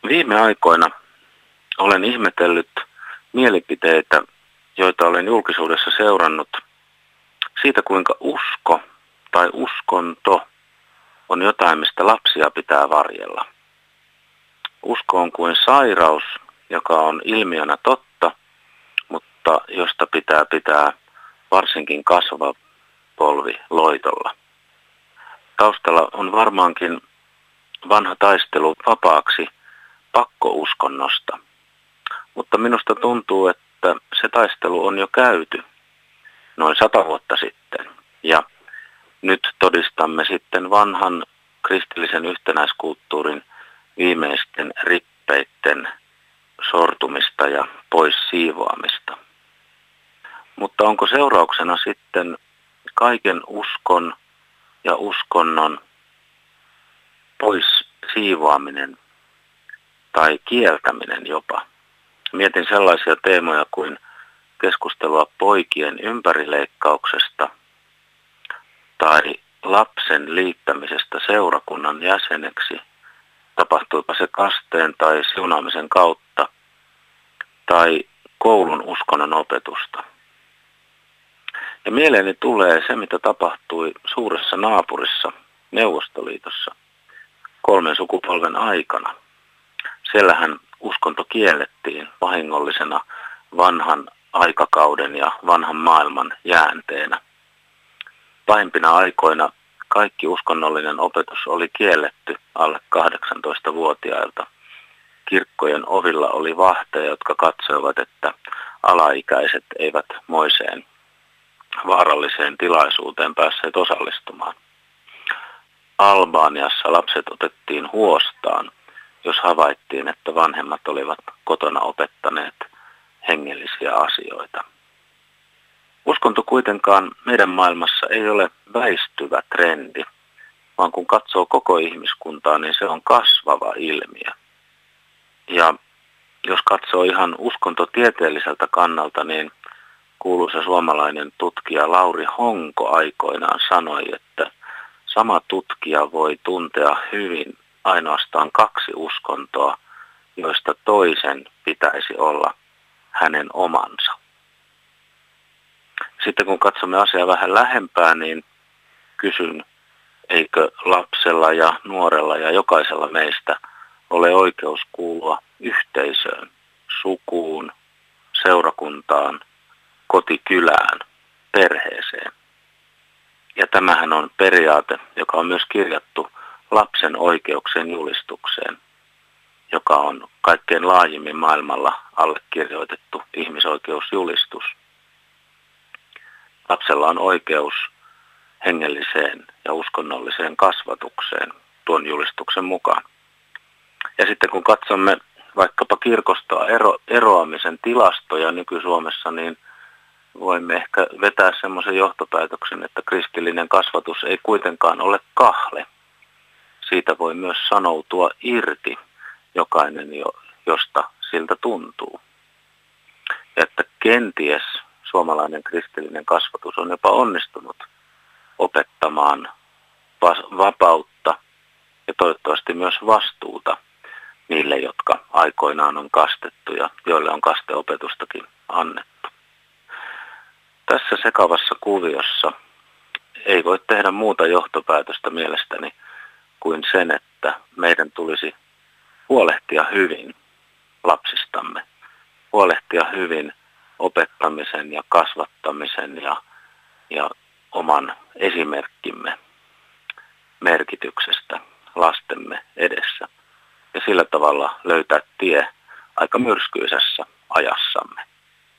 Viime aikoina olen ihmetellyt mielipiteitä, joita olen julkisuudessa seurannut siitä, kuinka usko tai uskonto on jotain, mistä lapsia pitää varjella. Usko on kuin sairaus, joka on ilmiönä totta, mutta josta pitää pitää varsinkin kasvava polvi loitolla. Taustalla on varmaankin vanha taistelu vapaaksi pakkouskonnosta, mutta minusta tuntuu, että se taistelu on jo käyty noin 100 vuotta sitten. Ja nyt todistamme sitten vanhan kristillisen yhtenäiskulttuurin viimeisten rippeitten sortumista ja pois siivoamista. Mutta onko seurauksena sitten kaiken uskon ja uskonnon pois siivoaminen tai kieltäminen jopa? Mietin sellaisia teemoja kuin keskustelua poikien ympärileikkauksesta tai lapsen liittämisestä seurakunnan jäseneksi, tapahtuipa se kasteen tai siunaamisen kautta, tai koulun uskonnon opetusta. Ja mieleeni tulee se, mitä tapahtui suuressa naapurissa, Neuvostoliitossa, 3 sukupolven aikana. Siellähän uskonto kiellettiin vahingollisena vanhan aikakauden ja vanhan maailman jäänteenä. Pahimpina aikoina kaikki uskonnollinen opetus oli kielletty alle 18-vuotiailta. Kirkkojen ovilla oli vahteja, jotka katsoivat, että alaikäiset eivät moiseen vaaralliseen tilaisuuteen päässeet osallistumaan. Albaniassa lapset otettiin huostaan, jos havaittiin, että vanhemmat olivat kotona opettaneet hengellisiä asioita. Uskonto kuitenkaan meidän maailmassa ei ole väistyvä trendi, vaan kun katsoo koko ihmiskuntaa, niin se on kasvava ilmiö. Ja jos katsoo ihan uskontotieteelliseltä kannalta, niin kuuluisa suomalainen tutkija Lauri Honko aikoinaan sanoi, että sama tutkija voi tuntea hyvin ainoastaan 2 uskontoa, joista toisen pitäisi olla hänen omansa. Sitten kun katsomme asiaa vähän lähempää, niin kysyn, eikö lapsella ja nuorella ja jokaisella meistä ole oikeus kuulua yhteisöön, sukuun, seurakuntaan, kotikylään, perheeseen. Ja tämähän on periaate, joka on myös kirjattu lapsen oikeuksien julistukseen, joka on kaikkein laajimmin maailmalla allekirjoitettu ihmisoikeusjulistus. Lapsella on oikeus hengelliseen ja uskonnolliseen kasvatukseen tuon julistuksen mukaan. Ja sitten kun katsomme vaikkapa kirkosta eroamisen tilastoja nyky-Suomessa, niin voimme ehkä vetää semmoisen johtopäätöksen, että kristillinen kasvatus ei kuitenkaan ole kahle. Siitä voi myös sanoutua irti jokainen, josta siltä tuntuu. Ja että kenties suomalainen kristillinen kasvatus on jopa onnistunut opettamaan vapautta ja toivottavasti myös vastuuta niille, jotka aikoinaan on kastettu ja joille on kasteopetustakin annettu. Tässä sekavassa kuviossa ei voi tehdä muuta johtopäätöstä mielestäni kuin sen, että meidän tulisi huolehtia hyvin lapsistamme, huolehtia hyvin opettamisen ja kasvattamisen ja oman esimerkkimme merkityksestä lastemme edessä ja sillä tavalla löytää tie aika myrskyisessä ajassamme.